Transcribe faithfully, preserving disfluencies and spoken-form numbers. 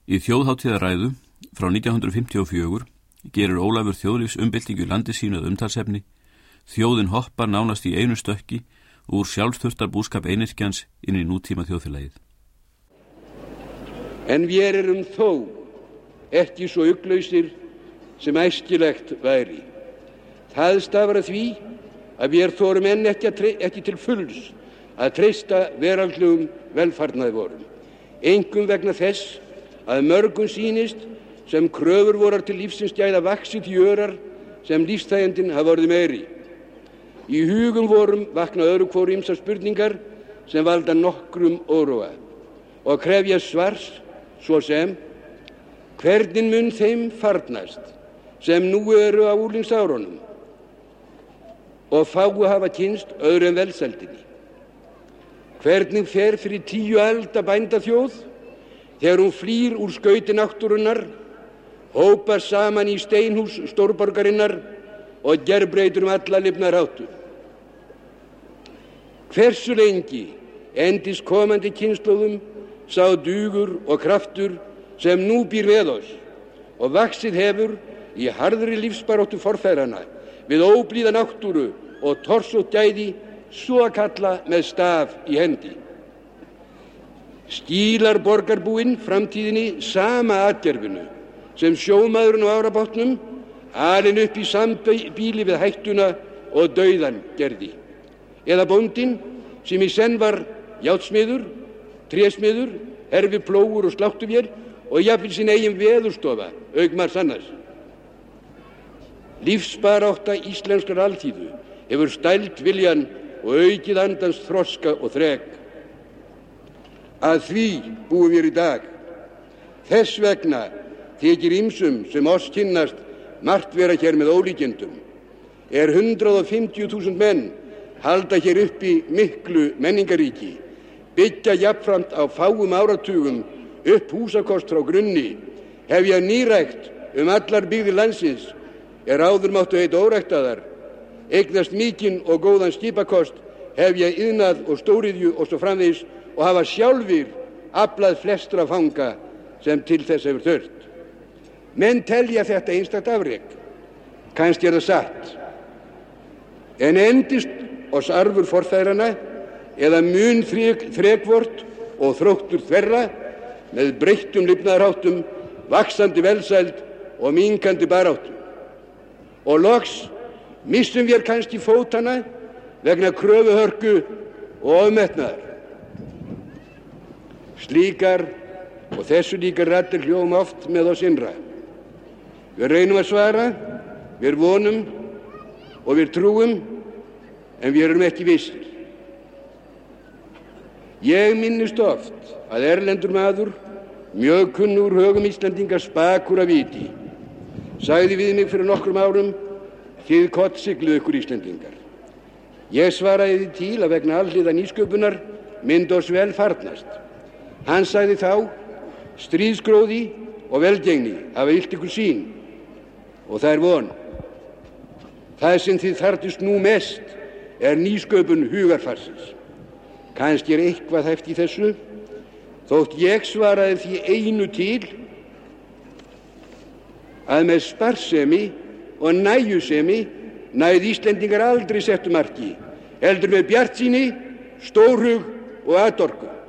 Í þjóðhátíðaræðu frá nítján hundruð fimmtíu og fjögur gerir Ólafur þjóðlífsumbyltingu landi sínu að umtalsefni. Þjóðin hoppar nánast í einu stökki úr sjálfsþurftarbúskap einyrkjans inn í nútíma þjóðfélagið. En við erum þó ekki svo ugglausir sem æskilegt væri. Það stafar að því að við þorum enn ekki, ekki til fulls að treysta veraldlegum velfarnaði vorum. Einkum vegna þess að mörgum sýnist sem kröfur vorar til lífsins gæða vaxið í örar sem lífsþægjandinn hafa orðið meiri. Í hugum vorum vakna öðru hvoru ýmsar spurningar sem valda nokkrum óróa og krefja svars svo sem hvernig mun þeim farnast sem nú eru á úlingsárunum og fáu hafa kynst öðru en velsældinni. Hvernig fer fyrir tíu alda bændaþjóð þegar hún flýr úr skauti náttúrunnar, hópar saman í steinhús stórborgarinnar og gerbreytir um alla lifnaðarháttu. Hversu lengi endist komandi kynslóðum sá dugur og kraftur sem nú býr með oss og vaxið hefur í harðri lífsbaráttu forfeðranna við óblíða náttúru og torsótt gæði svo að kalla með staf í hendi. Stílar borgarbúinn framtíðinni sama atgerfinu sem sjómaðurinn á árabátnum alinn upp í sambýli við hættuna og dauðan gerði. Eða bóndinn sem í senn var járnsmiður, trésmiður, herfi plógur og sláttuvél og jafnvel sín eigin veðurstofa, auk margs annars. Lífsbarátta íslenskrar alþýðu hefur stælt viljan og aukið andans þroska og þrek. Að því búum við í dag. Þess vegna þykir ýmsum sem oss kynnast margt vera hér með ólíkindum. Er hundrað og fimmtíu þúsund menn halda hér uppi miklu menningaríki, byggja jafnframt á fáum áratugum upp húsakost frá grunni, hefja nýrækt um allar byggðir landsins, er áður máttu heita óræktaðar, eignast mikinn og góðan skipakost, hefja iðnað og stóriðju og svo framvegis og hafa sjálfir aflað flestra fanga sem til þess hefur þurft. Menn telja þetta einstakt afrek, kannski er það satt, en endist oss arfur forfeðranna eða mun þrekvort og þróttur þverra með breyttum lifnaðarháttum, vaxandi velsæld og minkandi baráttu. Og loks missum við kannski fótana vegna kröfuhörku og ofmetnaðar. Slíkar og þessu líkar raddir hljóma oft með oss innra. Við reynum að svara, við vonum og við trúum, en við erum ekki vissir. Ég minnist oft að erlendur maður, mjög kunnur högum Íslendinga spakur af viti, sagði við mig fyrir nokkrum árum, þið kollsigluð ykkur Íslendingar. Ég svaraði því til að vegna alhliða nýsköpunar myndi oss vel farnast. Hann sagði þá, stríðsgróði og velgengni hafa illt ykkur sín og það er von. Það sem þið þarfist nú mest er nýsköpun hugarfarsins. Kannski er eitthvað hæft í þessu, þótt ég svaraði því einu til að með sparsemi og nægjusemi næði Íslendingar aldrei settu marki, heldur með bjartsýni, stórhug og atorku.